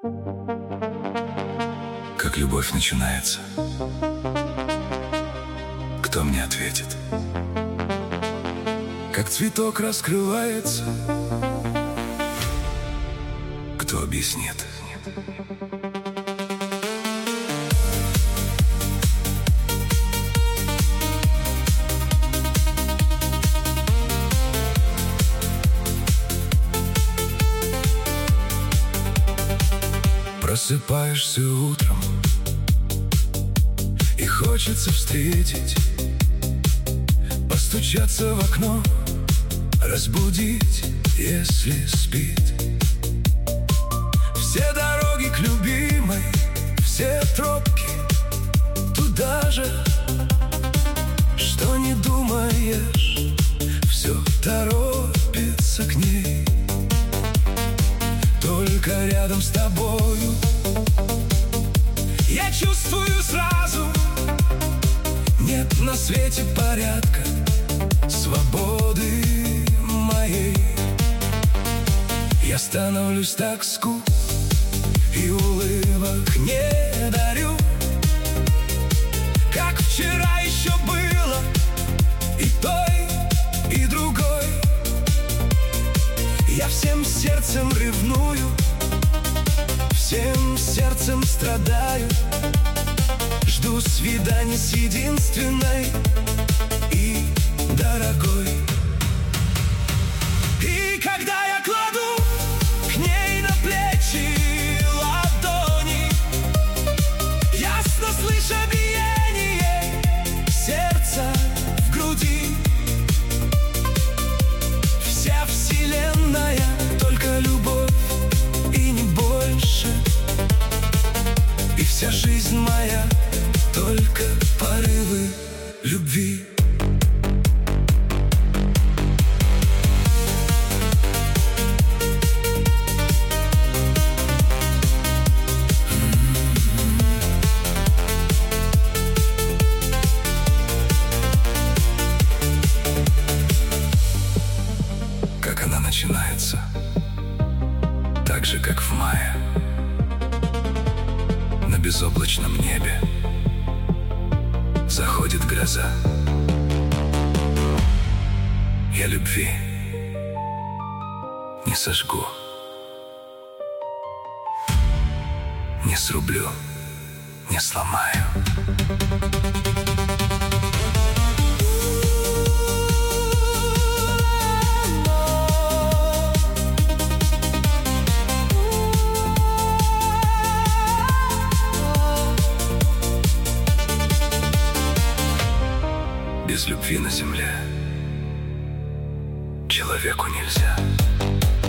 Как любовь начинается? Кто мне ответит? Как цветок раскрывается? Кто объяснит? Просыпаешься утром, и хочется встретить, постучаться в окно, разбудить, если спит. Все дороги к любимой, все тропки туда же, что не думаешь, все торопится к ней. Только рядом с тобою я чувствую сразу: нет на свете порядка, свободы моей. Я становлюсь так скуп и улыбок не дарю, как вчера еще было, и той, и другой. Я всем сердцем ревную, всем сердцем страдаю, жду свиданий с единственной и дорогой. И когда я кладу к ней на плечи ладони, ясно слыша биение сердца в груди, вся вселенная только любовь и не больше, и вся жизнь моя только порывы любви. Как она начинается, так же, как в мае, на безоблачном небе заходит гроза. Я любви не сожгу, не срублю, не сломаю. Без любви на земле человеку нельзя.